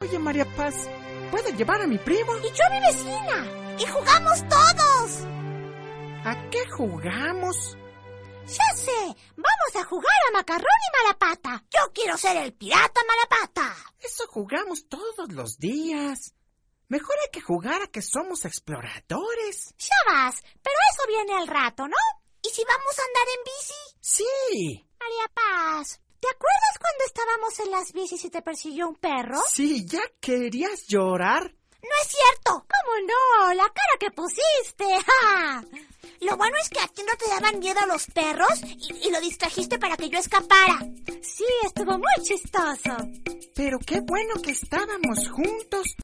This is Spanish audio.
Oye, María Paz, ¿puedo llevar a mi primo? Y yo a mi vecina. Y jugamos todos. ¿A qué jugamos? Ya sé, vamos a jugar a Macarrón y Malapata. Yo quiero ser el pirata Malapata. Eso jugamos todos los días. Mejor hay que jugar a que somos exploradores. Ya vas, pero eso viene al rato, ¿no? ¿Y si vamos a andar en bici? Sí. María Paz, ¿te acuerdas cuando estábamos en las bicis y te persiguió un perro? Sí, ¿ya querías llorar? No es cierto. ¿Cómo no? La cara que pusiste. ¡Ja! Lo bueno es que a ti no te daban miedo los perros y lo distrajiste para que yo escapara. Sí, estuvo muy chistoso. Pero qué bueno que estábamos juntos.